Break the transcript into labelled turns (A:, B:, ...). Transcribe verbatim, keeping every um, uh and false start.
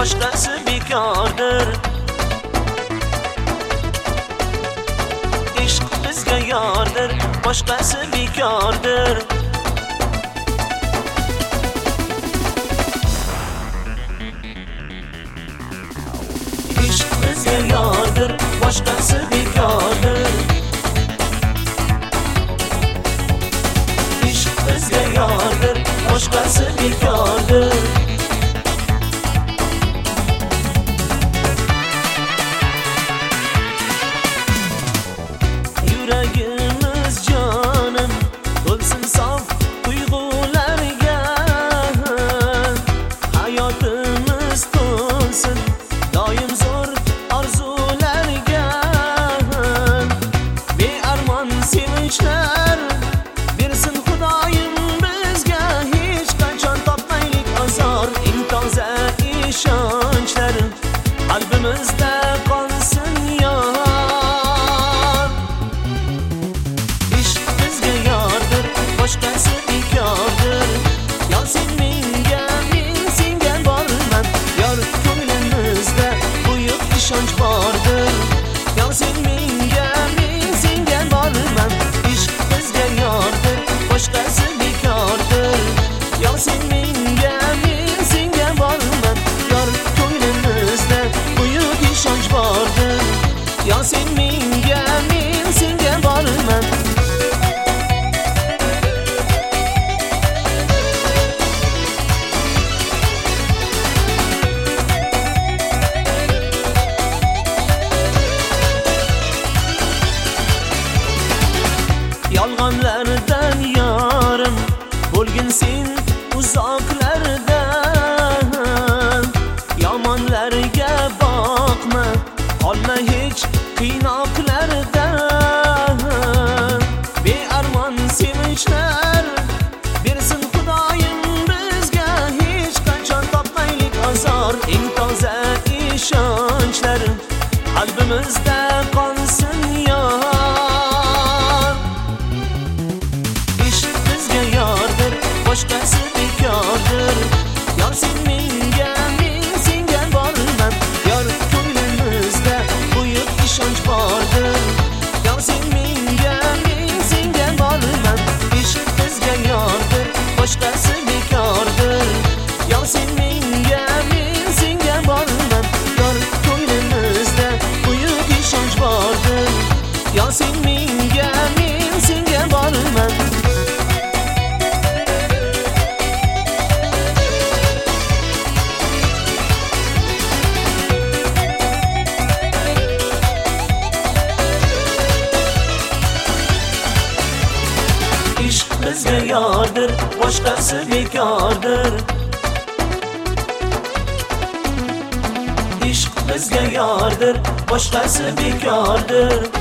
A: boshqasi bekordir. Ishq bizga yordir, boshqasi bekordir. Ishq bizga yordir, boshqasi bekordir. Ishq bizga yordir, boshqasi bekordir. Yuragimiz jonim to'lsin sof tuyg'ularga, hayotimiz to'lsin doim zo'r orzularga. Bearmon sevinchlar bersin Xudoyim bizga, hech qachon topmaylik azor. Eng toza ishonchlar qalbimizda qolsin yor. Ishq bizga yordir, boshqasi bekordir. Yor sen menga, men senga borman. Yor ko'nglimizda buyuk ishonch bordir. Yor sen menga, men senga borman. Ishq bizga yordir, boshqasi bekordir. Yor sen menga, men senga borman. Yor ko'nglimizda buyuk ishonch bordir. Yor sen menga, men senga borman. Yolg'onlardan yorim bo'lgin sen uzoqlardan. Yomonlarga boqma, qolma hech qiynoqlarda. Bearmon sevinchlar bersin Xudoyim bizga, hech qachon topmaylik azor. Eng toza ishonchlar qalbimizda qolsin yor. Ishq bizga yordir, boshqasi bekordir. Yor sen menga, men senga borman. Yor ko'nglimizda buyuk ishonch bordir. Yor sen menga, men senga borman. Ishq bizga yordir, boshqasi bekordir. Yor sen menga, men senga borman. Yor ko'nglimizda buyuk ishonch bordir. Yor sen menga, men senga borman. Ishq bizga yordir, boshqasi bekordir. Ishq bizga yordir, boshqasi bekordir.